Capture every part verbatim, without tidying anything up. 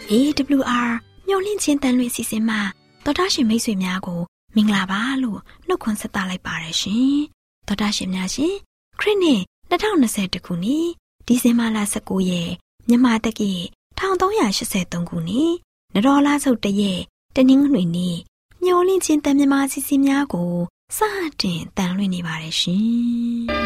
เอ ดับเบิลยู อาร์ မျှော်လင့်ခြင်းတန်လွင်စီစဉ်မှာတော်တာရှင်မိတ်ဆွေများကိုမင်္ဂလာပါလို့နှုတ်ခွန်းဆက်သလိုက်ပါရရှင်။တော်တာရှင်များရှင်ခရစ်နှစ်၂၀၂၁ခုနှစ်ဒီဇင်ဘာလ၁၉ရက်မြန်မာတက္ကီ၁၃၈၃ခုနှစ်နတော်လဆုတ်တရက်တနင်္ဂနွေနေ့မျှော်လင့်ခြင်းတန်မြမာစီစဉ်များကိုစတင်တန်လွင်နေပါရရှင်။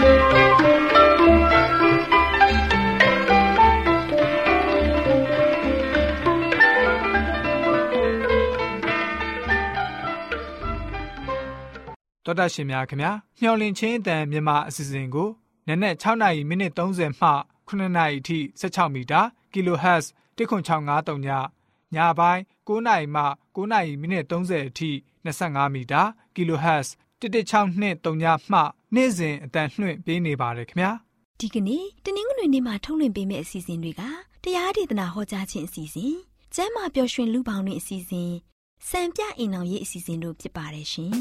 တော်တာရှင်များခင်ဗျာမျှော်လင့်ခြင်းအတန်မြန်မာအစီအစဉ်ကိုနက်နက်၆နာရီမိနစ်၃၀မှခုနှစ်နာရီအထိ၁၆မီတာ kilohertz တစ်ခု၆၅၃ညညပိုင်း၉နာရီမှ၉နာရီမိနစ်၃၀အထိ၂၅မီတာ kilohertz တစ်တစ်၆နှစ်၃ညမှနေ့စဉ်အတန်လွှင့်ပေးနေပါတယ်ခင်ဗျာဒီကနေ့တနင်္ဂနွေနေ့မှာထုတ်လွှင့်ပေးမယ့်အစီအစဉ်တွေကတရားဒေသနာဟောကြားခြင်းအစီအစဉ်ကျမ်းမာပျော်ရွှင်လူပေါင်းတွင်အစီအစဉ်စံပြအိမ်တော်ရေးအစီအစဉ်တို့ဖြစ်ပါတယ်ရှင်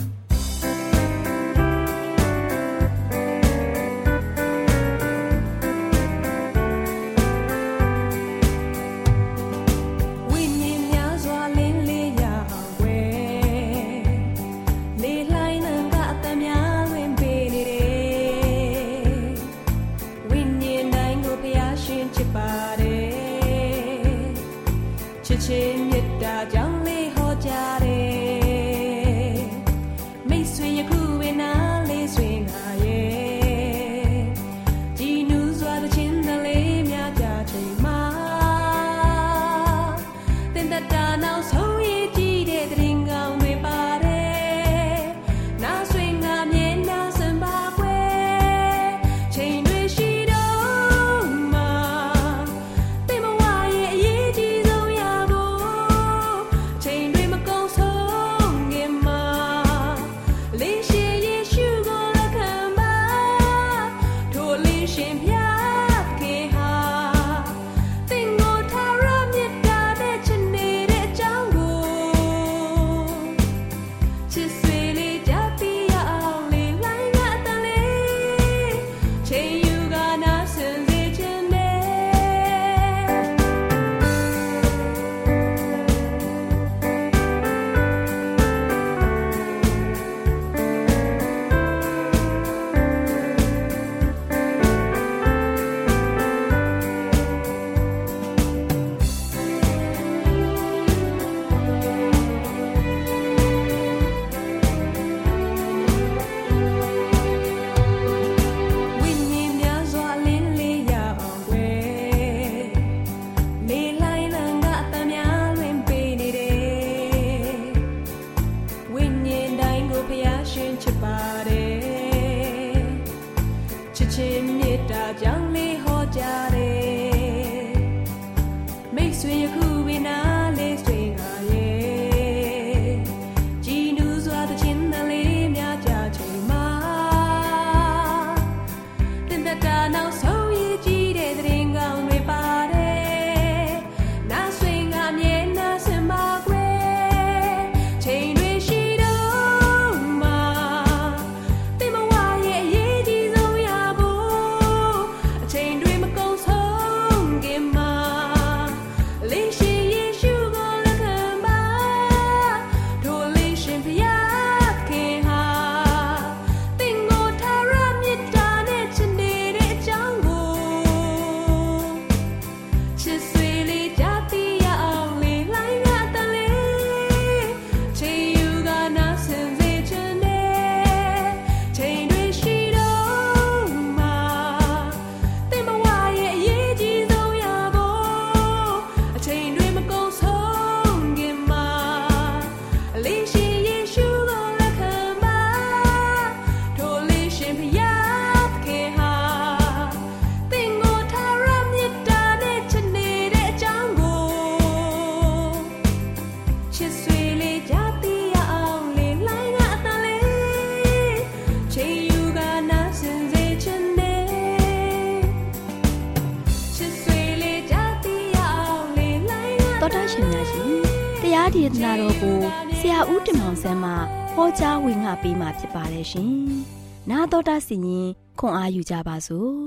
တရားဒေသနာတော်ကိုဆရာဦးတင်မောင်ဆန်းမှဟောကြားဝင်ငါပေးมาဖြစ်ပါတယ်ရှင်။နာတော်တာစီရင်ခွန်အားယူကြပါစို့။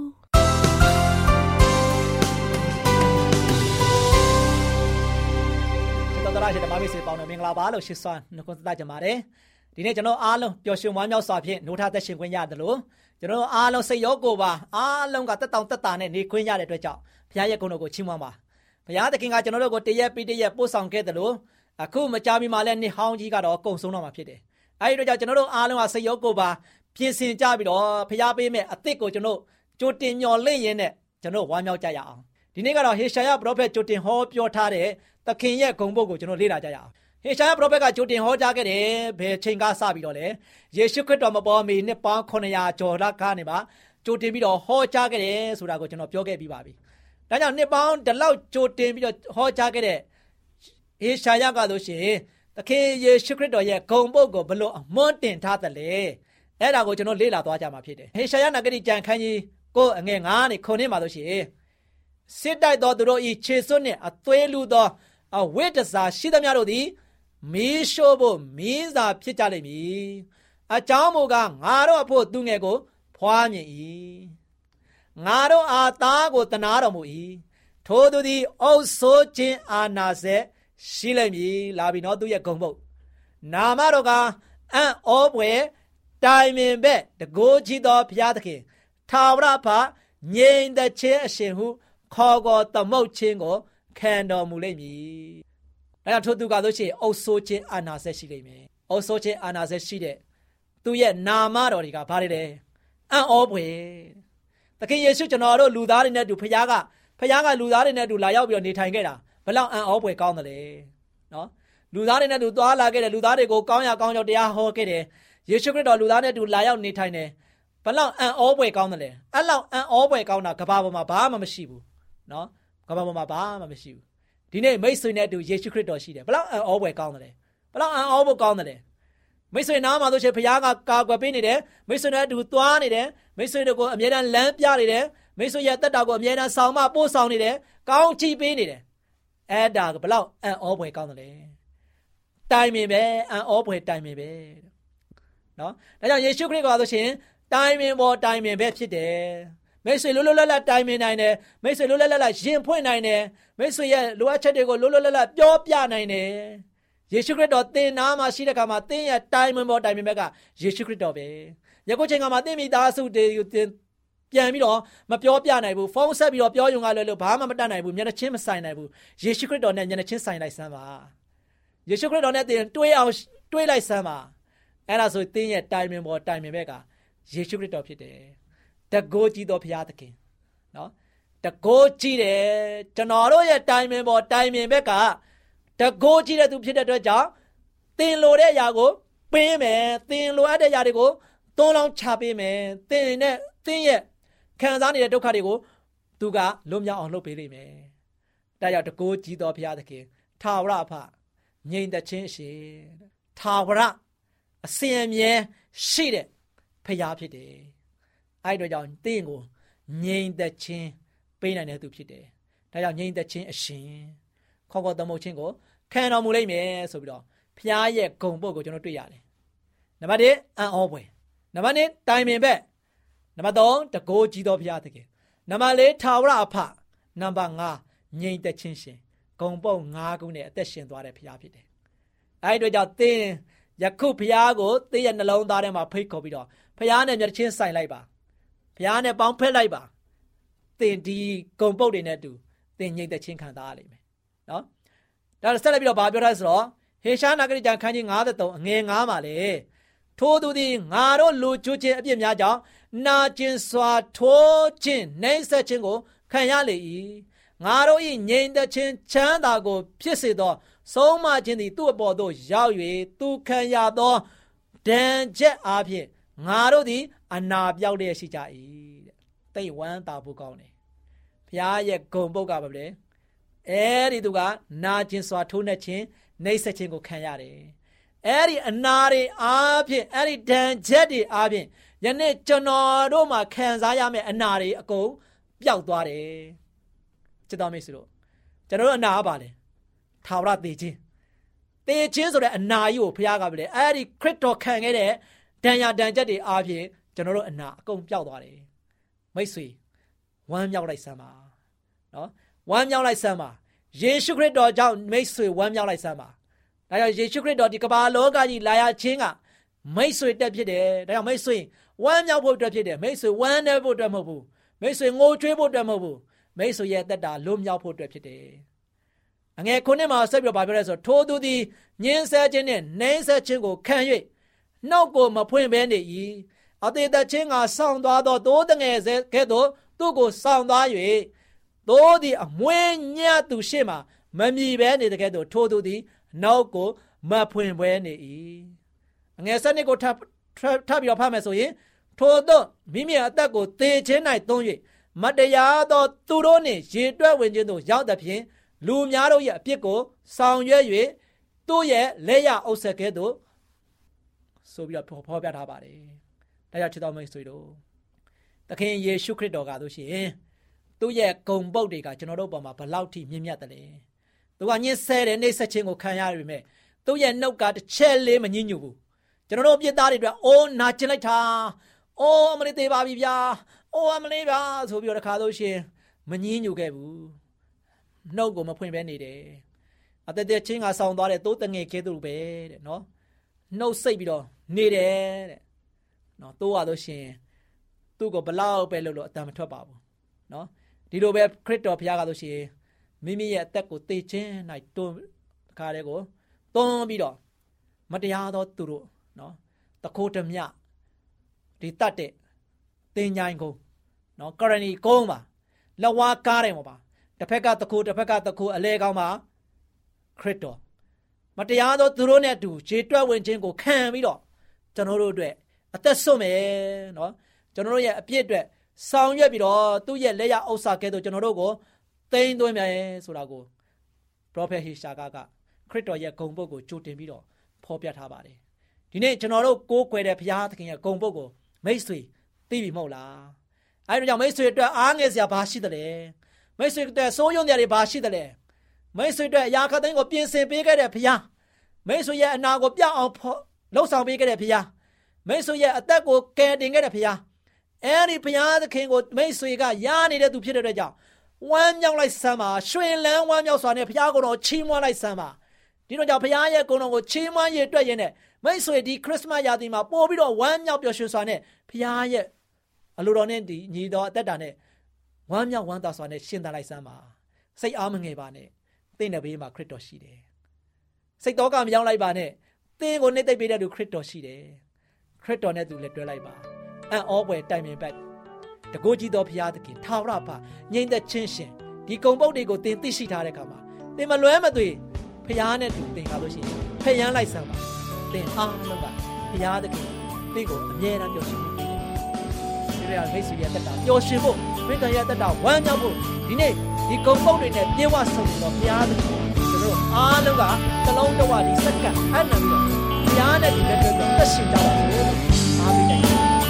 ဓမ္မမိတ်ဆွေပေါင်းတို့မင်္ဂလာပါလို့ရှိစွာနှုတ်ခွန်းဆက်ကြပါတယ်ဒီနေ့ကျွန်တော်အားလုံးပျော်ရွှင်ဝမ်းမြောက်စွာဖြင့်နှုတ်ထားသက်ရှင်ခွင့်ရတယ်လို့ကျွန်တော်အားလုံးစိတ်ရောကိုယ်ပါအားလုံးကတက်တောင်တက်တာနဲ့နေခွင့်ရတဲ့အတွက်ကြောင့်ဘုရားရဲ့ဂုဏ်တော်ကိုချီးမွမ်းပါဘုရားသခင်ကကျွန်တော်တို့ကိုတရက်ပြီးတရက်ပို့ဆောင်ခဲ့တယ်လို့အခုမကြာမီမှလည်းနှစ်ဟောင်းကြီးကတော့ကုံဆုံးတော့မှာဖြစ်တယ်အဲဒီအတွက်ကြောင့်ကျွန်တော်တို့အားလုံးကစိတ်ရောကိုယ်ပါပြင်ဆင်ကြပြီးတော့ဘုရားပေးမဲ့အသစ်ကိုကျွန်တော်ကြိုတင်မျှော်လင့်ရင်းနဲ့ကျွန်တော်ဝမ်းမြောက်ကြရအောင်ဒီနေ့ကတော့ဟေရှာယပရောဖက်ကြိုတင်ဟောပြောထားတဲ့သခင်ရဲ့ဂုဏ်ပုဒ်ကိုကျွန်တော်လေ့လာကြရအောင်ဟေရှာယပရောဖက်ကကြိုတင်ဟောကြားခဲ့တယ်ဘယ်ချိန်ကစပြီးတော့လဲယေရှုခရစ်တော်မပေါ်မီနှစ်ပေါင်းခုနှစ်ရာကျော်လောက်ကနေပါကြိုတင်ပြီးတော့ဟောကြားခဲ့တယ်ဆိုတာကိုကျွန်တော်ပြောခဲ့ပြီးပါပြီဒါကြောင့်နှစ်ပေါင်းဒီလောက်ကြိုတင်ပြီးတော့ဟောကြားခဲ့တဲ့ဟေရှာယကဆိုရှင်သခင်ယေရှုခရစ်တော်ရဲ့ဂုဏ်ပုဒ်ကိုဘလို့အမွန်းတင်ထားတယ်လဲအဲ့ဒါကိုကျွန်တော်လေ့လာသွားကြမှာဖြစ်တယ်ဟေရှာယနဂတိကျမ်းခန်းကြီးကိုအငယ်ငါးနဲ့ခုနှစ်မှာဆိုရှင်စစ်တိုက်သောသူတို့ဤခြေစွန်းနှင့်အသွေးလူသောအဝိတ္တစာရှိသမျှတို့သည်မီးရှို့ဖို့မင်းစာဖြစ်ကြလိမ့်မည်အကြောင်းမူကားငါတို့အဖို့သူငယ်ကိုဖွားမြင်၏ငါတို့အားသားကိုတနာတော်မူ၏ထိုသူသည်အုပ်ဆိုးခြင်းအာနာစေရှိလိမ့်မည်လာပြီနော်သူရဲ့ဂုဏ်ပုဒ်နာမတော်ကအံ့ဩပွေတိုင်ပင်ဘက်တကိုးကြီးသောဘုရားသခင်ထာဝရဘငြိမ်သက်ခြင်းအရှင်ဟုခေါ်ကောသမုတ်ခြင်းကိုခံတော်မူလိမ့်မည်။ဒါကြောင့်ထိုသူကဆိုရှင်အုပ်ဆိုးခြင်းအာနာစက်ရှိလိမ့်မယ်။အုပ်ဆိုးခြင်းအာနာစက်ရှိတဲ့သူရဲ့နာမတော်တွေကဘာတွေလဲ။အံ့ဩဖွယ်။သခင်ယေရှုကျွန်တော်တို့လူသားတွေနဲ့တူဖခင်ကဖခင်ကလူသားတွေနဲ့တူလာရောက်ပြီးတော့နေထိုင်ခဲ့တာဘလောက်အံ့ဩဖွယ်ကောင်းတယ်လေ။နော်။လူသားတွေနဲ့တူသွားလာခဲ့တယ်လူသားတွေကိုကောင်းရကောင်းကြောင့်တရားဟောခဲ့တယ်။ယေရှုခရစ်တော်လူသားနဲ့တူလာရောက်နေထိုင်တယ်ဘလောက်အံ့ဩဖွယ်ကောင်းတယ်လေ။အဲ့လောက်အံ့ဩဖွယ်ကောင်းတာကဘာပေါ်မှာဘာမှမရှိဘူး။နော်ကဘာပေါ်မှာဘာမှမရှိဘူးဒီနေ့မိတ်ဆွေနဲ့အတူယေရှုခရစ်တော်ရှိတယ်ဘလောက်အံ့ဩဖွယ်ကောင်းတယ်ဘလောက်အံ့ဩဖို့ကောင်းတယ်မိတ်ဆွေနားမှာဆိုရှင်ဘုရားကကာကွယ်ပေးနေတယ်မိတ်ဆွေနဲ့အတူသွားနေတယ်မိတ်ဆွေတို့ကိုအမြဲတမ်းလမ်းပြနေတယ်မိတ်ဆွေရဲ့တက်တာကိုအမြဲတမ်းဆောင်မပို့ဆောင်နေတယ်ကောင်းချီးပေးနေတယ်အဲ့ဒါကဘလောက်အံ့ဩဖွယ်ကောင်းတယ်တိုင်ပင်ပဲအံ့ဩဖွယ်တိုင်ပင်ပဲနော်ဒါကြောင့်ယေရှုခရစ်ကဆိုရှင်တိုင်ပင်ပေါ်တိုင်ပင်ပဲဖြစ်တယ်မိတ်ဆွေလွတ်လွတ်လပ်လပ်တိုင်ပင်နိုင်တယ်မိတ်ဆွေလွတ်လွတ်လပ်လပ်ရင်ဖွင့်နိုင်တယ်မိတ်ဆွေရဲ့လိုအပ်ချက်တွေကိုလွတ်လွတ်လပ်လပ်ပြောပြနိုင်တယ်ယေရှုခရစ်တော်သင်နာမှာရှိတဲ့အခါမှာသင်ရဲ့တိုင်ပင်ပေါ်တိုင်ပင်ဘက်ကယေရှုခရစ်တော်ပဲယခုချိန်ကမှာသင်မိသားစုတွေကိုသင်ပြန်ပြီးတော့မပြောပြနိုင်ဘူးဖုန်းဆက်ပြီးတော့ပြောယုံကလည်းလို့ဘာမှမတတ်နိုင်ဘူးမျက်နှာချင်းမဆိုင်နိုင်ဘူးယေရှုခရစ်တော်နဲ့မျက်နှာချင်းဆိုင်လိုက်စမ်းပါယေရှုခရစ်တော်နဲ့သင်တွေးအောင်တွေးလိုက်စမ်းပါအဲ့ဒါဆိုသင်ရဲ့တိုင်ပင်ပေါ်တိုင်ပင်ဘက်ကယေရှုခရစ်တော်ဖြစ်တယ်တကိုးကြီးသောဘုရားသခင်နော်တကိုးကြီးတယ်ကျွန်တော်တို့ရဲ့တိုင်ပင်ပေါ်တိုင်ပင်ဘက်ကတကိုးကြီးတဲ့သူဖြစ်တဲ့အတွက်ကြောင့်သင်လိုတဲ့အရာကိုပေးမယ်သင်လိုအပ်တဲ့အရာတွေကိုသုံးလောင်းချပေးမယ်သင်နဲ့သင်ရဲ့ခံစားနေတဲ့ဒုက္ခတွေကိုသူကလွတ်မြောက်အောင်လုပ်ပေးလိမ့်မယ်ဒါကြောင့်တကိုးကြီးသောဘုရားသခင်ထာဝရအဖငြိမ်သက်ခြင်းရှိထာဝရအစဉ်အမြဲရှိတဲ့ဘုရားဖြစ်တယ်အဲ့တို့ကြောင့်သင်ကိုငြိမ်သက်ခြင်းပေးနိုင်တဲ့သူဖြစ်တယ်။ဒါကြောင့်ငြိမ်သက်ခြင်းအရှင်ခေါ်ခေါ်သမုတ်ခြင်းကိုခံတော်မူလိမ့်မယ်ဆိုပြီးတော့ဖျားရဲ့ဂုဏ်ပုဒ်ကိုကျွန်တော်တွေ့ရတယ်။နံပါတ်တစ်အံ့ဩဖွယ်နံပါတ်နှစ်တိုင်ပင်ဘက်နံပါတ်သုံးတကိုးကြီးသောဘုရားသခင်နံပါတ်လေးထာဝရအဖနံပါတ်ငါးငြိမ်သက်ခြင်းရှင်ဂုဏ်ပုဒ်ငါးခုနဲ့အသက်ရှင်သွားတဲ့ဘုရားဖြစ်တယ်။အဲ့တို့ကြောင့်သင်ယခုဘုရားကိုသင်ရဲ့နှလုံးသားထဲမှာဖိတ်ခေါ်ပြီးတော့ဘုရားနဲ့မျက်ချင်းဆိုင်လိုက်ပါဘုရားနဲ့ပေါင်းဖက်လိုက်ပါသင်ဒီဂုဏ်ပုဒ်တွေနဲ့တူသင်ငြိမ်သက်ခြင်းခံစားရလိမ့်မယ်နော်ဒါဆက်လက်ပြီးတော့ဗာပြောထားဆိုတော့ဟေရှာနာဂရိကျမ်းခန်းကြီးငါးသုံးအငယ်ငါးမှာလေထိုသူသည်ငါတို့လူကျွခြင်းအပြစ်များကြောင့်နာကျင်စွာထိုးခြင်းနှိမ့်ဆက်ခြင်းကိုခံရလေ၏ငါတို့၏ငြိမ်သက်ခြင်းချမ်းသာကိုဖြစ်စေသောဆုံးမခြင်းသည်သူ့အပေါ်သို့ရောက်၍သူခံရသောဒဏ်ချက်အားဖြင့်ငါတို့သည်အနာပြောက်လျက်ရှိကြ၏တဲ့တိတ်ဝမ်းသာဖို့ကောင်းတယ်ဘုရားရဲ့ဂုဏ်ပုဒ်ကဘာလဲအဲဒီသူကနာကျင်စွာထိုးနှက်ခြင်းနှိပ်စက်ခြင်းကိုခံရတယ်အဲ့ဒီအနာတွေအားဖြင့်အဲ့ဒီဒဏ်ချက်တွေအားဖြင့်ယနေ့ကျွန်တော်တို့မှာခံစားရမယ့်အနာတွေအကုန်ပျောက်သွားတယ်ချစ်တော်မိတ်ဆွေတို့ကျွန်တော်တို့အနာပါလေထာဝရသေခြင်းသေခြင်းဆိုတဲ့အနာကြီးကိုဘုရားကပဲလေအဲ့ဒီခရစ်တော်ခံခဲ့တဲ့ဒဏ်ရာဒဏ်ချက်တွေအားဖြင့်ကျွန်တော်တို့အနာအကုန်ပျောက်သွားတယ်မိတ်ဆွေဝမ်းမြောက်လိုက်စမ်းပါနော်ဝမ်းမြောက်လိုက်စမ်းပါယေရှုခရစ်တော်ကြောင့်မိတ်ဆွေဝမ်းမြောက်လိုက်စမ်းပါဒါကြောင့်ယေရှုခရစ်တော်ဒီကမ္ဘာလောကကြီးလာရခြင်းကမိတ်ဆွေတက်ဖြစ်တယ်ဒါကြောင့်မိတ်ဆွေဝမ်းမြောက်ဖို့အတွက်ဖြစ်တယ်မိတ်ဆွေဝမ်းနည်းဖို့အတွက်မဟုတ်ဘူးမိတ်ဆွေငိုကြွေးဖို့အတွက်မဟုတ်ဘူးမိတ်ဆွေရဲ့သက်တာလွတ်မြောက်ဖို့အတွက်ဖြစ်တယ်အငယ်ခုနှစ်မှာဆက်ပြီးတော့ပြောရဲဆိုထိုသူသည်ညှင်းဆဲခြင်းနဲ့နှိမ့်ဆက်ခြင်းကိုခံ၍နှုတ်ကိုမဖွင့်ဘဲနေ၏အသေးသက်ခြင်းကဆောင်းသွားသောသိုးတငယ်ကဲ့သို့သူ့ကိုဆောင်းသွား၍သိုးသည်အမွေးညံ့သူရှေ့မှာမမြည်ဘဲနေတဲ့ကဲ့သို့ထိုသူသည်နှုတ်ကိုမဖွင့်ဘဲနေ၏အငယ်စနစ်ကိုထပ်ထပ်ပြီးတော့ဖတ်မယ်ဆိုရင်ထိုသို့မိမိအသက်ကိုသေခြင်း၌သုံး၍မတရားသောသူတို့နှင့်ရေတွက်ဝင်ခြင်းသို့ရောက်သဖြင့်လူများတို့ရဲ့အပြစ်ကိုဆောင်ရွက်၍သူ့ရဲ့လက်ရအုပ်ဆက်ကဲ့သို့ဆိုပြီးတော့ဖော်ပြထားပါတယ်။ဒါကြောင့်ချစ်တော်မိတ်ဆွေတို့သခင်ယေရှုခရစ်တော်ကဆိုရှင်သူ့ရဲ့ဂုဏ်ပုဒ်တွေကကျွန်တော်တို့ပေါ်မှာဘလောက်ထိမြင့်မြတ်တယ်လဲ။သူကညှင်းဆဲတဲ့နှိပ်စက်ခြင်းကိုခံရရပေမဲ့သူ့ရဲ့နှုတ်ကတစ်ချက်လေးမညှဉ်းညူဘူး။ကျွန်တော်တို့ပြစ်သားတွေအတွက်အိုးနာကျင်လိုက်တာ။အိုးအမလေးသေးပါပြီဗျာ။အိုးအမလေးဗျာဆိုပြီးတော့တခါဆိုရှင်မညှဉ်းညူခဲ့ဘူး။နှုတ်ကိုမဖွင့်ဘဲနေတယ်။အသက်သက်ချင်းကဆောင်းသွားတဲ့သိုးတငယ်ကဲ့သို့ပဲတဲ့နော်။နှုတ်စိတ်ပြီးတော့နေတယ်တဲ့နော်။သိုးရလို့ရှင်သူ့ကိုဘလောက်ပဲလို့လို့အတန်မထွက်ပါဘူးနော်။ဒီလိုပဲခရစ်တော်ဘုရားကဆိုရှင်မိမိရဲ့အသက်ကိုသေခြင်း၌တွန်းတခါတည်းကိုတွန်းပြီးတော့မတရားသောသူတို့နော်တခိုးတမြဒီတတ်တဲ့တင်ញိုင်းကုန်းနော်ကရဏီကုန်းပါလဝါကားတယ်မှာပါတစ်ဖက်ကတခိုးတစ်ဖက်ကတခိုးအလဲကောင်းပါခရစ်တော်မတရားသောသူတို့နဲ့အတူခြေတွက်ဝင်ခြင်းကိုခံပြီးတော့ကျွန်တော်တို့အတွက်အသက်ဆုံးမယ်နော်ကျွန်တော်တို့ရဲ့အပြစ်အတွက်ဆောင်ရွက်ပြီးတော့သူ့ရဲ့လက်ရဥစ္စာကဲ့သို့ကျွန်တော်တို့ကိုသိမ်းသွင်းမယ်ဆိုတာကိုပရောဖက်ဟေရှာကကခရစ်တော်ရဲ့ဂုဏ်ပုဒ်ကိုကြိုတင်ပြီးတော့ဖော်ပြထားပါတယ်ဒီနေ့ကျွန်တော်တို့ကိုးကွယ်တဲ့ဘုရားသခင်ရဲ့ဂုဏ်ပုဒ်ကိုမိတ်ဆွေသိပြီမဟုတ်လားအဲဒီကြောင့်မိတ်ဆွေအတွက်အားငယ်စရာဘာရှိသလဲမိတ်ဆွေအတွက်စိုးရုံစရာတွေဘာရှိသလဲမိတ်ဆွေအတွက်အရာခတ်သိမ်းကိုပြင်ဆင်ပေးခဲ့တဲ့ဘုရားမိတ်ဆွေရဲ့အနာကိုပြောင်းအောင်လှုပ်ဆောင်ပေးခဲ့တဲ့ဘုရားမိတ်ဆွေရဲ့အသက်ကိုကယ်တင်ခဲ့တဲ့ဘုရားအဲဒီဘုရားသခင်ကိုမိတ်ဆွေကယားနေတဲ့သူဖြစ်တဲ့အတွက်ကြောင့်ဝမ်းမြောက်လိုက်စမ်းပါရွှင်လန်းဝမ်းမြောက်စွာနဲ့ဘုရားကိုယ်တော်ချီးမွမ်းလိုက်စမ်းပါဒီတော့ကြောင့်ဘုရားရဲ့ကိုယ်တော်ကိုချီးမွမ်းရတွေ့ရင်နဲ့မိတ်ဆွေဒီခရစ်စမတ်ရာသီမှာပို့ပြီးတော့ဝမ်းမြောက်ပျော်ရွှင်စွာနဲ့ဘုရားရဲ့အလိုတော်နဲ့ဒီညီတော်အသက်တာနဲ့ဝမ်းမြောက်ဝမ်းသာစွာနဲ့ရှင်သန်လိုက်စမ်းပါစိတ်အားမငယ်ပါနဲ့သင်တဲ့ဘေးမှာခရစ်တော်ရှိတယ်စိတ်တော်ကမရောက်လိုက်ပါနဲ့သင်ကိုနှိမ့်သိပ်ပေးတဲ့သူခရစ်တော်ရှိတယ်ခရစ်တော်နဲ့သူလည်းတွဲလိုက်ပါအံ့ဩဖွယ်တိုင်ပင်ပတ်တကိုးကြီးတော်ဘုရားသခင်ထာဝရဘငြိမ်သက်ခြင်းရှင်ဒီကုံပုတ်တွေကိုသင်သိရှိထားတဲ့အခါမှာသင်မလွဲမသွေဘုရားနဲ့တူသင်ကားလို့ရှိရင်ဖျံလိုက်စမ်းပါသင်အားလုံးကဘုရားသခင်သင်ကိုအမြဲတမ်းပျော်ရွှင်ပေးတယ်ဒီရမိတ်ဆွေရဲ့တက်တာပျော်ရွှင်ဖို့မိခင်ရဲ့တက်တာဝမ်းမြောက်ဖို့ဒီနေ့ဒီကုံပုတ်တွေနဲ့ပြေဝဆုံနေတော့ဘုရားသခင်ကျွန်တော်အားလုံးကသလုံးတော်ဝါဒီစက္ကန့်အဲ့နဲ့ပြီးတော့ဘုရားနဲ့ဒီလက်တွေ့တော့သက်ရှင်ကြပါစေအာမင်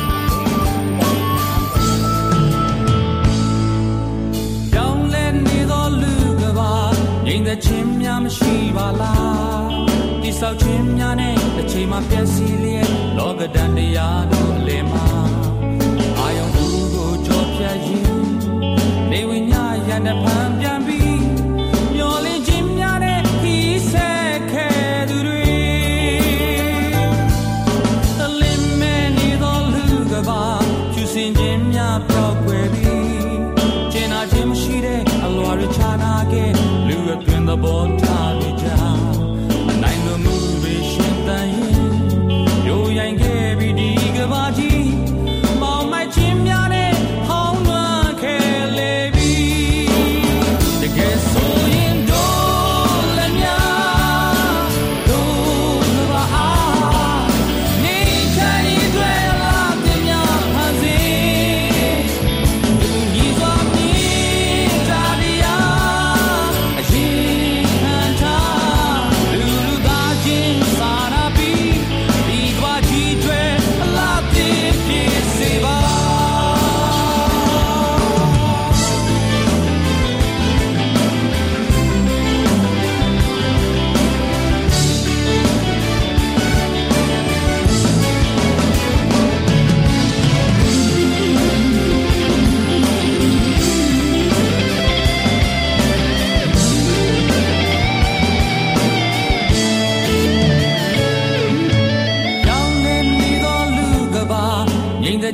ကြောင်းလဲနေသောလူကပါငြိမ်သက်ခြင်းများမရှိပါလားတိဆောက်ခြင်းများနဲ့တစ်ချိန်မှပြည့်စည်လျက်လောကဒဏ်တရားတို့အလင်းမှာအာယုံဘူးကိုကြောပြရင်နေဝိညာဉ်ရတဲ့ဖန်ပြန်ပြီးမျောလင်းခြင်းများနဲ့ဒီဆက်ခဲသူတွေတလင်းမဲ့နေသောလူကပါကျူစင်ခြင်းများပြောက်ွယ်ပြီးကျင်နာခြင်းမရှိတဲ့အလွာရချနာကဲလူအတွင်သဘောထားနေကြအနိုင်လိုမှုတွေရှင်သန်ရင်ရိုးရိုင်းခဲ့ပြီးဒီကဘာကြီးမောင်မိုက်ခြင်းများနဲ့ဟောင်းလွှမ်းခဲ့လေပြီတကယ်ဆိုရင်တို့လည်းများတို့ကဘာအားနေချင်တွေလာတဲ့များဖန်စီဒီစွာမြင်ကြရအရင်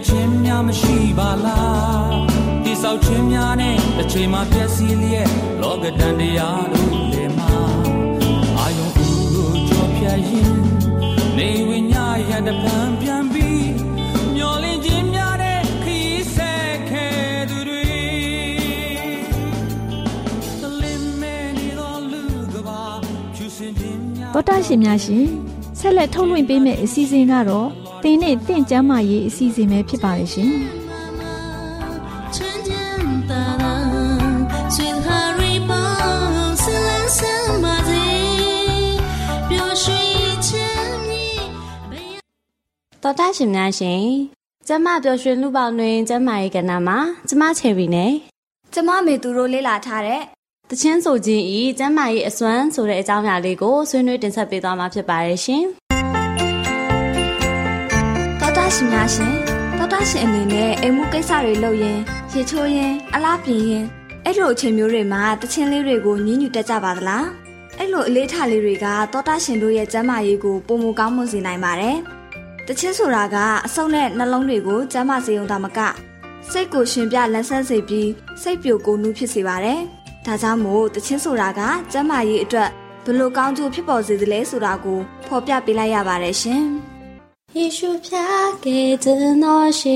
ချင်းများမရှိပါလားတိဆောက်ချင်းများနဲ့တစ်ချိန်မှပြည့်စည်လျက်လောကတန်တရားတို့လေမှာအာယုံဦးကြောဖြတ်ရင်နေဝိညာဉ်ရတဲ့ပံပြန်ပြီးမျောလင်းခြင်းများတဲ့ခီးဆက်ခဲသူတွေတလင်းမဲနေတော်လူကပါဖြူစင်ခြင်းများတော်တာရှင်များရှင်ဆက်လက်ထုတ်လွှင့်ပေးမယ့်အစီအစဉ်ကတော့တင်းနဲ့တင့်ကျမ်းမာရေးအစီအစဉ်ပဲဖြစ်ပါတယ်ရှင်။တော်တာရှင်များရှင်ကျမပျော်ရွှင်လူပေါင်းတွင်ကျမရဲ့ကဏ္ဍမှာကျမချယ်ရီနဲ့ကျမမေသူတို့လေ့လာထားတဲ့တချင်းဆိုခြင်းဤကျမရဲ့အစွမ်းဆိုတဲ့အကြောင်းအရာလေးကိုဆွေးနွေးတင်ဆက်ပေးသွားမှာဖြစ်ပါတယ်ရှင်။တော်တာရှင်များရှင်တော်တာရှင်အနေနဲ့အိမ်မှုကိစ္စတွေလုပ်ရင်ရေချိုးရင်အလားပြင်ရင်အဲ့လိုအချိန်မျိုးတွေမှာတချင်းလေးတွေကိုညှဉ်းညူတတ်ကြပါသလား။အဲ့လိုအလေးထားလေးတွေကတော်တာရှင်တို့ရဲ့ကျန်းမာရေးကိုပုံမကောင်းမွန်စေနိုင်ပါတယ်။တချင်းဆိုတာကအဆုတ်နဲ့နှလုံးတွေကိုကျန်းမာစေုံသာမကစိတ်ကိုရှင်ပြလန်းဆန်းစေပြီးစိတ်ပြိုကိုနူးဖြစ်စေပါတယ်။ဒါကြောင့်မို့တချင်းဆိုတာကကျန်းမာရေးအတွက်ဘယ်လိုကောင်းကျိုးဖြစ်ပေါ်စေသလဲဆိုတာကိုဖော်ပြပေးလိုက်ရပါတယ်ရှင်။ယေရှုဖျားခဲ့တဲ့တော်ရှိ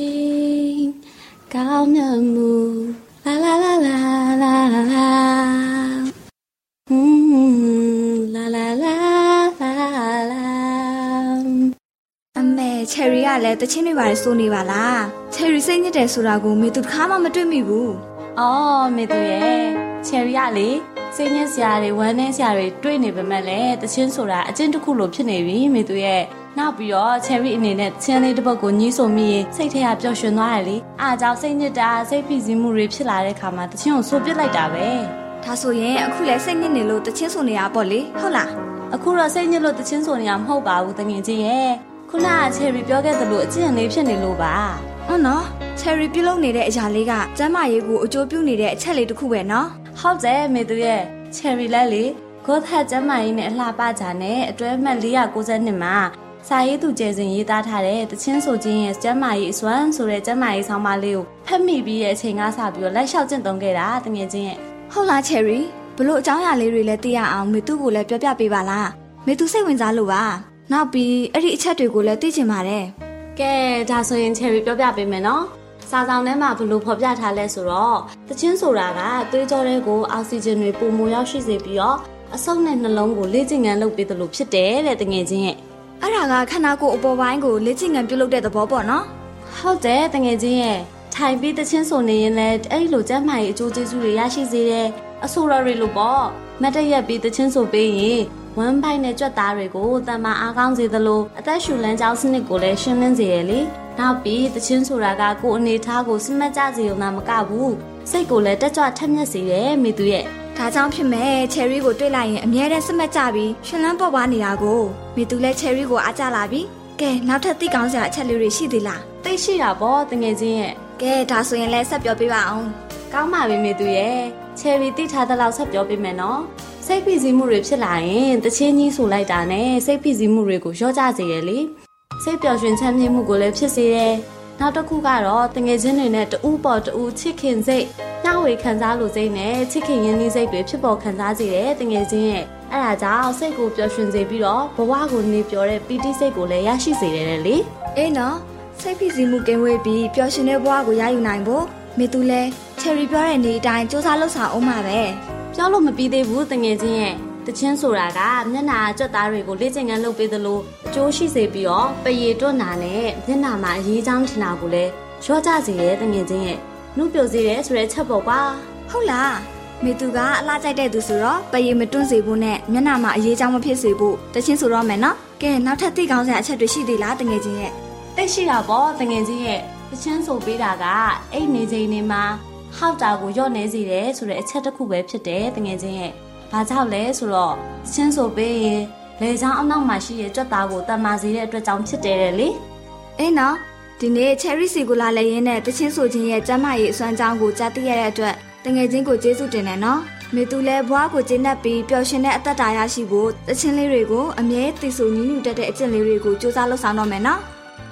ကောင်းမြတ်မှုလာလာလာလာလာလာဟွန်းလာလာလာလာလာအမေချယ်ရီကလည်းတချင်းတွေပါလေစိုးနေပါလားချယ်ရီစိတ်ညစ်တယ်ဆိုတာကိုမေသူတစ်ခါမှမတွေ့မိဘူးအော်မေသူရဲ့ချယ်ရီကလေစိတ်ညစ်စရာတွေဝမ်းနည်းစရာတွေတွေ့နေပေမဲ့လည်းတချင်းဆိုတာအကျင့်တစ်ခုလိုဖြစ်နေပြီမေသူရဲ့နောက်ပြီးတော့ချယ်ရီအနေနဲ့တချင်းလေးတစ်ပုဒ်ကိုညှိဆိုမိရင်စိတ်ထဲကပျော်ရွှင်သွားတယ်လေအားကြောင့်စိတ်ညစ်တာစိတ်ဖိစီးမှုတွေဖြစ်လာတဲ့ခါမှာတချင်းကိုဆိုပစ်လိုက်တာပဲဒါဆိုရင်အခုလည်းစိတ်ညစ်နေလို့တချင်းဆိုနေရပေါ့လေဟုတ်လားအခုတော့စိတ်ညစ်လို့တချင်းဆိုနေရမဟုတ်ပါဘူးတငယ်ချင်းရဲ့ခုနကချယ်ရီပြောခဲ့သလိုအကျင့်လေးဖြစ်နေလို့ပါဟုတ်နော်ချယ်ရီပြုလုပ်နေတဲ့အရာလေးကကျန်းမာရေးကိုအကျိုးပြုနေတဲ့အချက်လေးတစ်ခုပဲနော်ဟုတ်တယ်မေသူရဲ့ချယ်ရီလည်းလေဂေါသကျန်းမာရေးနဲ့အလှပကြနဲ့အတွဲမှတ်၄၉၂မှာစာရေးသူကျယ်စင်ရေးသားထားတဲ့တချင်းဆိုခြင်းရဲ့ကျန်းမာရေးအစွမ်းဆိုတဲ့ကျန်းမာရေးဆောင်းပါးလေးကိုဖတ်မိပြီးတဲ့အချိန်ကစပြီးတော့လက်လျှောက်ကျင့်သုံးခဲ့တာတငယ်ချင်းရဲ့ဟုတ်လားချယ်ရီဘလို့အကြောင်းအရာလေးတွေလည်းသိရအောင်မေသူကိုလည်းပြောပြပေးပါလားမေသူစိတ်ဝင်စားလို့ပါနောက်ပြီးအဲ့ဒီအချက်တွေကိုလည်းသိချင်ပါတယ်ကဲဒါဆိုရင်ချယ်ရီပြောပြပေးမယ်နော်စာဆောင်ထဲမှာဘလို့ဖော်ပြထားလဲဆိုတော့တချင်းဆိုတာကသွေးကြောတွေကိုအောက်ဆီဂျင်တွေပုံမရောက်ရှိစေပြီးတော့အဆုတ်နဲ့နှလုံးကိုလေ့ကျင့်ခန်းလုပ်ပေးသလိုဖြစ်တယ်တဲ့တငယ်ချင်းရဲ့အဲ့ဒါကခန္ဓာကိုယ်အပေါ်ပိုင်းကိုလေ့ကျင့်ခန်းပြုလုပ်တဲ့သဘောပေါ့နော်ဟုတ်တယ်တငယ်ချင်းရဲ့ထိုင်ပြီးတချင်းဆိုနေရင်လည်းအဲ့ဒီလိုကျန်းမာရေးအကျိုးကျေးဇူးတွေရရှိစေတယ်အဆိုတော်တွေလို့ပေါ့မတ်တရက်ပြီးတချင်းဆိုပေးရင်ဝမ်းပိုက်နဲ့ကြွက်သားတွေကိုတန်မာအားကောင်းစေသလိုအသက်ရှူလန်းကြောင်းစနစ်ကိုလည်းရှင်းလင်းစေရလေနောက်ပြီးတချင်းဆိုတာကကိုယ်အနေထားကိုစမတ်ကြစေုံသာမကဘူးစိတ်ကိုလည်းတက်ကြွထက်မြက်စေတယ်မိသူရဲ့ဒါကြောင့်ဖြစ်မဲ့ချယ်ရီကိုတွေ့လိုက်ရင်အမြဲတမ်းစမတ်ကြပြီးရှင်လန်းပေါ်ပါနေတာကိုမိသူလည်းချယ်ရီကိုအားကြလာပြီကဲနောက်ထပ်သိကောင်းစရာအချက်လေးတွေရှိသေးလားသိရှိတာပေါ့တငယ်ချင်းရဲ့ကဲဒါဆိုရင်လည်းဆက်ပြောပေးပါအောင်ကောင်းပါပြီမိသူရဲ့ချယ်ရီသိထားတဲ့လောက်ဆက်ပြောပေးမယ်နော်စိတ်ဖိစီးမှုတွေဖြစ်လာရင်တချင်းကြီးဆိုလိုက်တာနဲ့စိတ်ဖိစီးမှုတွေကိုလျှော့ချစေရလေစိတ်ပျော်ရွှင်ချမ်းမြေ့မှုကိုလည်းဖြစ်စေတယ်နောက်တစ်ခုကတော့တငယ်ချင်းတွေနဲ့တူးပေါ်တူးချစ်ခင်စိတ်မျှဝေခံစားလို့စိတ်နဲ့ချစ်ခင်ရင်းနှီးစိတ်တွေဖြစ်ပေါ်ခံစားစေတယ်တငယ်ချင်းရဲ့အဲ့ဒါကြောင့်စိတ်ကိုပျော်ရွှင်စေပြီးတော့ဘဝကိုနေပျော်တဲ့ပီတိစိတ်ကိုလည်းရရှိစေတယ်လေအေးနော်စိတ်ဖိစီးမှုကင်းဝေးပြီးပျော်ရွှင်တဲ့ဘဝကိုရယူနိုင်ဖို့မေသူလဲချယ်ရီပြောတဲ့နေ့အတိုင်းစူးစမ်းလှုပ်ဆောင်အောင်ပါပဲပြောလို့မပြီးသေးဘူးတငယ်ချင်းရဲ့တချင်းဆိုတာကမျက်နာကြွက်သားတွေကိုလေ့ကျင့်ခန်းလုပ်ပေးသလိုအကျိုးရှိစေပြီးတော့ပရေတွန်းနာနဲ့မျက်နာမှာအရေးချောင်းထင်တာကိုလည်းရောကြစေရဲ့တငယ်ချင်းရဲ့နှုတ်ပြစေတယ်ဆိုတဲ့ချက်ပေါ့ကွာဟုတ်လားမေသူကအလားကြိုက်တဲ့သူဆိုတော့ပရေမတွန်းစေဖို့နဲ့မျက်နာမှာအရေးချောင်းမဖြစ်စေဖို့တချင်းဆိုတော့မယ်နော်ကဲနောက်ထပ်သိကောင်းစရာအချက်တွေရှိသေးလားတငယ်ချင်းရဲ့သိရှိတာပေါ့တငယ်ချင်းရဲ့တချင်းဆိုပေးတာကအိတ်နေချိန်နေမှာဟောက်တာကိုညော့နေစေတယ်ဆိုတဲ့အချက်တစ်ခုပဲဖြစ်တယ်တငယ်ချင်းရဲ့ဘာကြောင့်လဲဆိုတော့ချင်းဆိုပေးရင်လေချောင်းအနောက်မှာရှိတဲ့ကြွက်သားကိုတန်မာစေတဲ့အတွက်ကြောင့်ဖြစ်တယ်လေအေးနော်ဒီနေ့ချယ်ရီစီကိုလာလဲရင်းနဲ့တချင်းဆိုခြင်းရဲ့ကျမ်းမာရေးအစွမ်းကြောင်းကိုကြားသိရတဲ့အတွက်တငယ်ချင်းကိုကျေးဇူးတင်တယ်နော်မေသူလည်းဘွားကိုကျင်းတတ်ပြီးပျော်ရွှင်တဲ့အသက်တာရရှိဖို့တချင်းလေးတွေကိုအမြဲတည်ဆူညီးညူတတ်တဲ့အကျင့်လေးတွေကိုစူးစမ်းလှုပ်ဆောင်တော့မယ်နော်ချ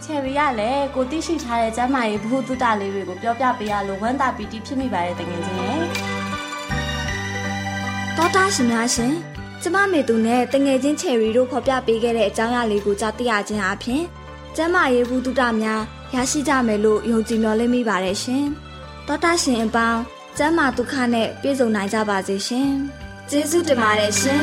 ချယ်ရီကလည်းကိုသိရှိထားတဲ့ကျမ်းမာရေးဘုဟုတုတလေးတွေကိုပြောပြပေးရလို့ဝမ်းသာပီတိဖြစ်မိပါတယ်တကယ်ချင်းရဲ့တောတာရှင်များရှင်ကျမမေသူနဲ့တငယ်ချင်းချယ်ရီတို့ဖော်ပြပေးခဲ့တဲ့အကြောင်းအရာလေးကိုကြားသိရခြင်းအပြင်ကျမ်းမာရေးဘုဟုတုတများရရှိကြမယ်လို့ယုံကြည်မျှော်လင့်မိပါတယ်ရှင်တောတာရှင်အပေါင်းကျမ်းမာဒုက္ခနဲ့ပြည့်စုံနိုင်ကြပါစေရှင်ကျေးဇူးတင်ပါတယ်ရှင်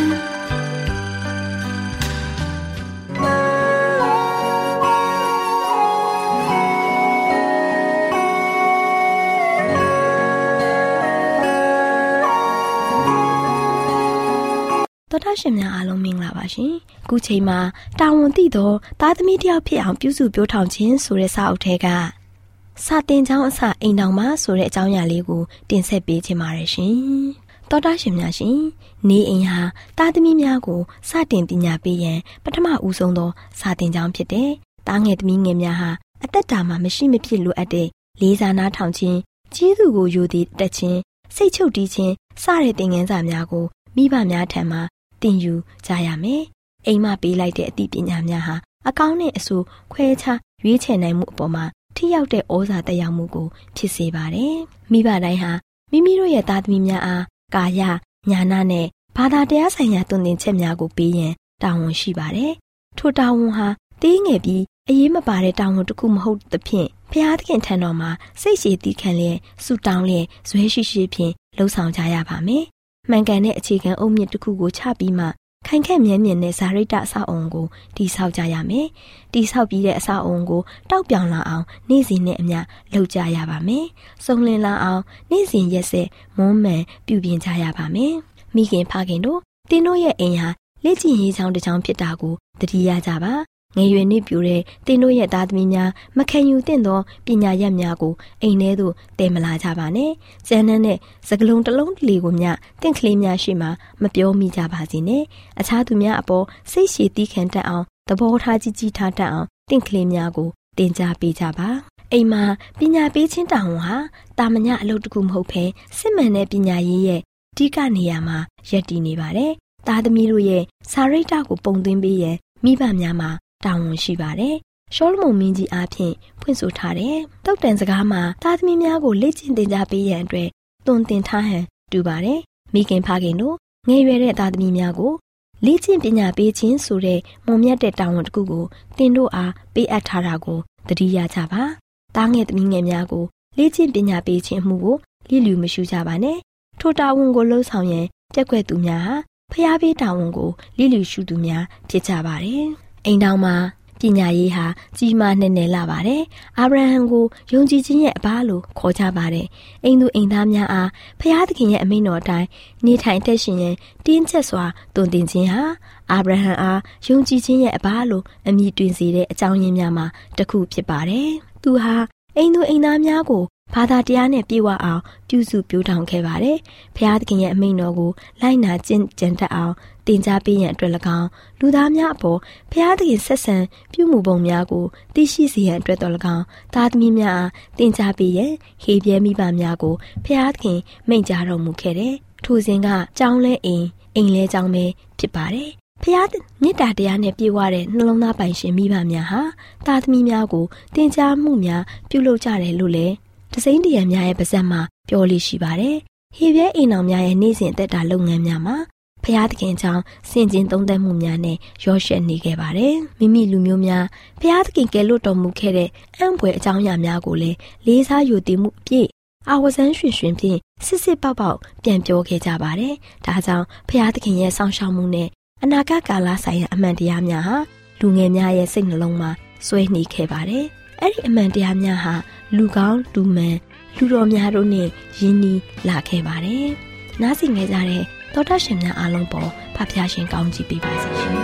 တော်တာရှင်များအားလုံးမင်္ဂလာပါရှင်။အခုချိန်မှာတာဝန်သိသောသားသမီးတယောက်ဖြစ်အောင်ပြုစုပြောထောင်ခြင်းဆိုတဲ့စာအုပ်ထဲကစာသင်ကျောင်းအစအိမ်တော်မှာဆိုတဲ့အကြောင်းအရာလေးကိုတင်ဆက်ပေးခြင်းပါတယ်ရှင်။တော်တာရှင်များရှင်နေအိမ်ဟာသားသမီးများကိုစတင်ပညာပေးရန်ပထမဦးဆုံးသောစာသင်ကျောင်းဖြစ်တဲ့သားငယ်သမီးငယ်များဟာအသက်တာမှာမရှိမဖြစ်လိုအပ်တဲ့လေးစားနားထောင်ခြင်းကြီးသူကိုယိုသည်တက်ခြင်းစိတ်ချုပ်တီးခြင်းစတဲ့သင်ခန်းစာများကိုမိဘများထံမှသင်ယူကြရမယ်။အိမ်မပေးလိုက်တဲ့အသိပညာများဟာအကောင်းနဲ့အဆိုးခွဲခြားရွေးချယ်နိုင်မှုအပေါ်မှာထိရောက်တဲ့ဩဇာတက်ရောက်မှုကိုဖြစ်စေပါတယ်။မိဘတိုင်းဟာမိမိတို့ရဲ့သားသမီးများအားကာယညာနာနဲ့ဘာသာတရားဆိုင်ရာသွန်သင်ချက်များကိုပေးရန်တာဝန်ရှိပါတယ်။ထိုတာဝန်ဟာသေးငယ်ပြီးအရေးမပါတဲ့တာဝန်တစ်ခုမဟုတ်သဖြင့်ဖျားသခင်ထံတော်မှာစိတ်ရှည်တည်ခံလျက်ဆုတောင်းလျက်ဇွဲရှိရှိဖြင့်လှုပ်ဆောင်ကြရပါမယ်။မှန်ကန်တဲ့အခြေခံအုတ်မြစ်တစ်ခုကိုချပြီးမှခိုင်ခန့်မြဲမြံတဲ့ဇာရိတအဆောက်အုံကိုတည်ဆောက်ကြရမယ်။တည်ဆောက်ပြီးတဲ့အဆောက်အုံကိုတောက်ပြောင်လာအောင်နေ့စဉ်နဲ့အမျှလုပ်ကြရပါမယ်။စုံလင်လာအောင်နေ့စဉ်ရက်ဆက်မွမ်းမံပြုပြင်ကြရပါမယ်။မိခင်ဖခင်တို့တင်းတို့ရဲ့အိမ်ဟာလက်ကျင်ရေးချောင်းတစ်ချောင်းဖြစ်တာကိုသတိရကြပါ။ငယ်ရွယ်နှင့်ပြူတဲ့တင်းတို့ရဲ့သားသမီးများမခံယူသင့်သောပညာရပ်များကိုအိမ်ထဲသို့တည်မလာကြပါနဲ့။ကျန်းနှန်းတဲ့စကလုံးတစ်လုံးတစ်လေကိုမျှတင့်ကလေးများရှိမှမပြောမိကြပါစေနဲ့။အခြားသူများအပေါ်စိတ်ရှည်သီးခံတတ်အောင်သဘောထားကြီးကြီးထားတတ်အောင်တင့်ကလေးများကိုတင် ကြားပေးကြပါ။အိမ်မှာပညာပေးခြင်းတာဝန်ဟာတာမညအလုပ်တစ်ခုမဟုတ်ဘဲစစ်မှန်တဲ့ပညာရေးရဲ့အဓိကနေရာမှာရပ်တည်နေပါတယ်။သားသမီးတို့ရဲ့စာရိတ္တကိုပုံသွင်းပေးရန်မိဘများမှာတာဝန်ရှိပါတယ်။ရှောလမုန်မင်းကြီးအားဖြင့်ဖွင့်ဆိုထားတဲ့တုတ်တန်စကားမှာသားသမီးများကိုလေ့ကျင့်သင်ကြားပေးရန်အတွက်သွန်သင်ထားဟန်တူပါတယ်။မိခင်ဖခင်တို့ငယ်ရွယ်တဲ့သားသမီးများကိုလေ့ကျင့်ပညာပေးခြင်းဆိုတဲ့မွန်မြတ်တဲ့တာဝန်တစ်ခုကိုသင်တို့အားပေးအပ်ထားတာကိုသတိရကြပါ။သားငယ်သမီးငယ်များကိုလေ့ကျင့်ပညာပေးခြင်းမှုကိုလျှို့လျူမရှုကြပါနဲ့။ထိုတာဝန်ကိုလှုပ်ဆောင်ရန်ကြက်ကွက်သူများဟာဖျားပေးတာဝန်ကိုလျှို့လျူရှုသူများဖြစ်ကြပါတယ်။အိမ်တော်မှာပညာရေးဟာကြီးမားနေနေလာပါတယ်။အာဗြဟံကိုယုံကြည်ခြင်းရဲ့အဘလို့ခေါ်ကြပါတယ်။အိမ်သူအိမ်သားများအားဖျားသခင်ရဲ့အမိန့်တော်အတိုင်းနေထိုင်သက်ရှင်ရန်တင်းကျပ်စွာတုံ့တင်ခြင်းဟာအာဗြဟံအားယုံကြည်ခြင်းရဲ့အဘလို့အမည်တွင်စေတဲ့အကြောင်းရင်းများမှာတစ်ခုဖြစ်ပါတယ်။သူဟာအိမ်သူအိမ်သားများကိုဘာသာတရားနဲ့ပြည့်ဝအောင်ပြုစုပြောင်းထောင်ခဲ့ပါတယ်။ဖျားသခင်ရဲ့အမိန့်တော်ကိုလိုက်နာကျင့်ကြံတတ်အောင်တင် ကြားပေးရန်အတွက်၎င်းလူသားများအပေါ်ဖျားသခင်ဆက်ဆံပြုမှုပုံများကိုသိရှိစေရန်အတွက်တော်၎င်းသားသမီးများအားတင် ကြားပေးရန်ဟေပြဲမိဘများကိုဖျားသခင်မိန့်ကြားတော်မူခဲ့တယ်။ထိုစဉ်ကကြောင်းလဲအိမ်အိမ်လဲကြောင်းပဲဖြစ်ပါတယ်။ဖျားမေတ္တာတရားနဲ့ပြည့်ဝတဲ့နှလုံးသားပိုင်ရှင်မိဘများဟာသားသမီးများကိုတင် ကြားမှုများပြုလုပ်ကြတယ်လို့လည်းတစိမ့်တရံများရဲ့ပါဇက်မှာပြောလို့ရှိပါတယ်။ဟေပြဲအိမ်တော်များရဲ့နေ့စဉ်အသက်တာလုပ်ငန်းများမှာဖျားသခင်ကြောင့်စင်ကျင်သုံးသပ်မှုများနဲ့ရောရှက်နေခဲ့ပါတယ်။မိမိလူမျိုးများဖျားသခင်ကယ်လွတ်တော်မူခဲ့တဲ့အံ့ဖွယ်အကြောင်းအရာများကိုလည်းလေးစားယူတည်မှုအပြည့်အာဝဇန်းရွှင်ရွှင်ဖြင့်စစ်စစ်ပေါက်ပေါက်ပြန်ပြောခဲ့ကြပါတယ်။ဒါကြောင့်ဖျားသခင်ရဲ့စောင့်ရှောက်မှုနဲ့အနာဂတ်ကာလဆိုင်ရာအမှန်တရားများဟာလူငယ်များရဲ့စိတ်နှလုံးမှာဆွဲနှီးခဲ့ပါတယ်။အဲ့ဒီအမှန်တရားများဟာလူကောင်းလူမှန်လူတော်များတို့နဲ့ယဉ်နီးလာခဲ့ပါတယ်။နားဆင်ကြတဲ့တော်တာရှင်များအားလုံးပေါ်ဖဖျားရှင်ကောင်းချီးပေးပါစေရှင်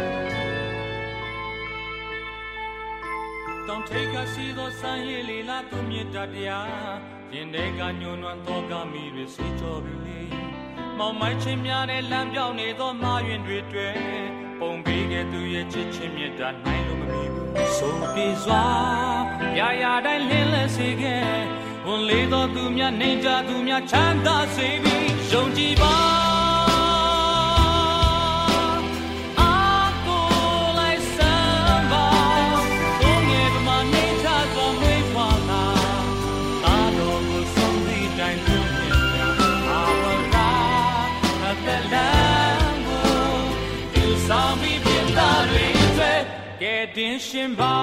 ။တောင်ထိပ်ကရှိသောစံရည်လေးလာသူမြတ်တရားရင်ထဲကညွန်နွမ်းသောကမီတွေစီကြောပြီလေ။မောင်မိုင်းချင်းများနဲ့လမ်းပြောင်းနေသောမာရင်တွေတွေ့ပုံပေးခဲ့သူရဲ့ချစ်ချင်းမြတ်တာနိုင်လို့မမီဘူး။ဆိုပြေစွာရာရာတိုင်းလင်းလက်စေခဲ့ဝန်လေးသောသူများနေကြသူများချမ်းသာစေပြီးယုံကြည်ပါအာကိုလိုက်စမ်းပါဘုံငယ်ပမာရှင်ပါ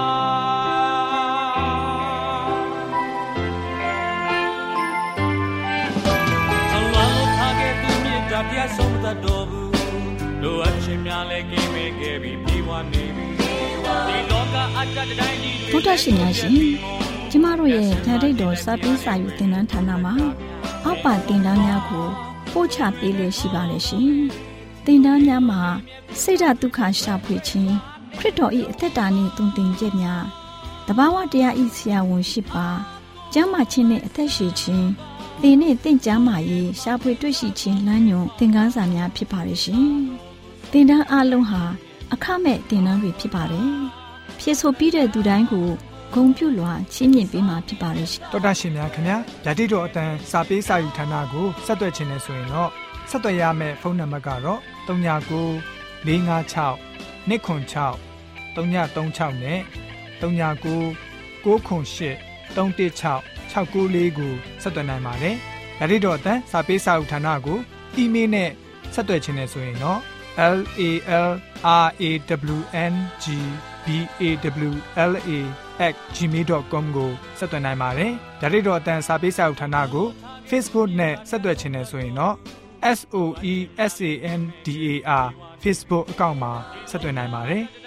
အလောင်းထားခဲ့သူမြတ်တာပြဆုံးသတ်တော်ဘူးတို့အချင်းများလဲကင်းမဲ့ခဲ့ပြီးပြေဝနေပြီဒီလောကအတ္တတိုင်းကြီးဘုဒ္ဓရှင်များရှင်ကျမတို့ရဲ့ဓာတ်တော်စာပေးစာယူသင်တန်းဌာနမှာအောက်ပါသင်တန်းများကိုပို့ချပေးလျက်ရှိပါတယ်ရှင်သင်တန်းများမှာစိတ်ဓာတ်ဒုက္ခရှာဖွေခြင်းခရစ်တော်၏အသက်တာနှင့်တုန်တင်ချက်များတဘာဝတရား၏ဆရာဝန်ရှိပါကျမ်းမာခြင်းနှင့်အသက်ရှည်ခြင်းသင်နှင့်သင်ကျမ်းမာရေးရှာဖွေတွေ့ရှိခြင်းလမ်းညွန်သင်ခန်းစာများဖြစ်ပါရဲ့ရှင်သင်တန်းအလုံးဟာအခမဲ့သင်တန်းတွေဖြစ်ပါတယ်ဖြည့်ဆို့ပြီးတဲ့သူတိုင်းကိုဂုဏ်ပြုလွှာချီးမြှင့်ပေးမှာဖြစ်ပါရဲ့ရှင်တော်တာရှင်များခင်ဗျာဓာတိတော်အတန်းစာပေးစာယူဌာနကိုဆက်သွယ်ခြင်းနဲ့ဆိုရင်တော့ဆက်သွယ်ရမယ့်ဖုန်းနံပါတ်ကတော့၃၉၄၅၆၂ခွန်၆၃၃၆နဲ့၃၉၉ခွန်၈၃၁၆၆၉လေးကိုဆက်သွင်းနိုင်ပါတယ်။ဓာတိတော်အတန်းစာပေးစာဥထာဏာကိုအီးမေးလ်နဲ့ဆက်သွယ်ခြင်းနဲ့ဆိုရင်တော့ l a l r a w n g b a w l a at gmail dot com ကိုဆက်သွင်းနိုင်ပါတယ်။ဓာတိတော်အတန်းစာပေးစာဥထာဏာကို Facebook နဲ့ဆက်သွယ်ခြင်းနဲ့ဆိုရင်တော့ S O E S A N D A R Facebook အကောင့်မှာဆက်သွင်းနိုင်ပါတယ်။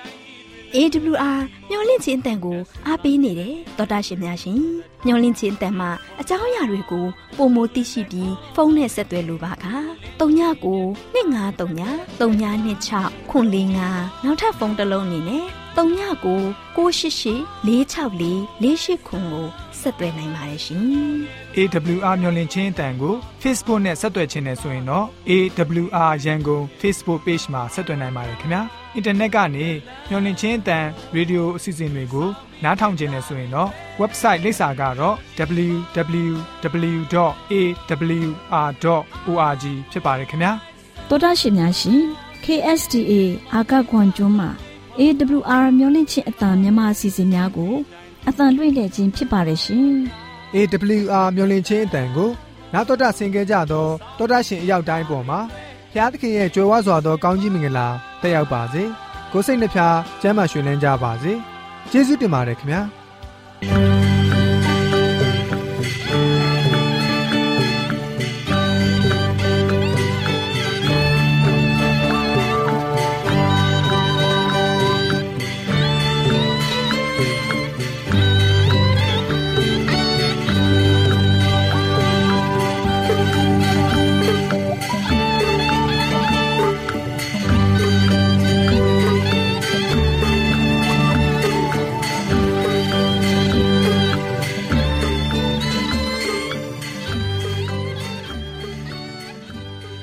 A W R မျော်လင့်ခြင်းအတန်ကိုအားပေးနေတယ်တော်တာရှင်များရှင်မျော်လင့်ခြင်းအတန်မှာအကြောင်းအရာတွေကိုပုံမသိရှိပြီးဖုန်းနဲ့ဆက်သွယ်လိုပါက၃ညကို၂၅၃ည၃ည၂၆ခွန်၄၅နောက်ထပ်ဖုန်းတစ်လုံးနေနဲ့၃ညကို၉၈၈၄၆၄၄၈ခွန်ကိုဆက်သွယ်နိုင်ပါတယ်ရှင် A W R မျော်လင့်ခြင်းအတန်ကို Facebook နဲ့ဆက်သွယ်ခြင်းနဲ့ဆိုရင်တော့ A W R ရန်ကုန် Facebook Page မှာဆက်သွယ်နိုင်ပါတယ်ခင်ဗျာအင်တာနက်ကနေမျော်လင့်ခြင်းအတန်ရေဒီယိုအစီအစဉ်တွေကိုနားထောင်ခြင်းနဲ့ဆိုရင်တော့ website လိပ်စာကတော့ w w w dot a w r dot org ဖြစ်ပါတယ်ခင်ဗျာတောတာရှင်များရှင် K S D A အာကခွန်ကျွန်းမှာ A W R မျော်လင့်ခြင်းအတန်မြန်မာအစီအစဉ်များကိုအတန်လွှင့်တဲ့ခြင်းဖြစ်ပါတယ်ရှင် A W R မျော်လင့်ခြင်းအတန်ကိုနောက်တော်တာဆင်ကြကြသောတောတာရှင်အရောက်တိုင်းပေါ်မှာဘုရားသခင်ရဲ့ကြွယ်ဝစွာသောကောင်းကြီးမင်္ဂလာတက်ရောက်ပါစေကိုယ်စိတ်နှဖျားကျမ်းမာရွှင်လန်းကြပါစေကျေးဇူးတင်ပါတယ်ခင်ဗျာ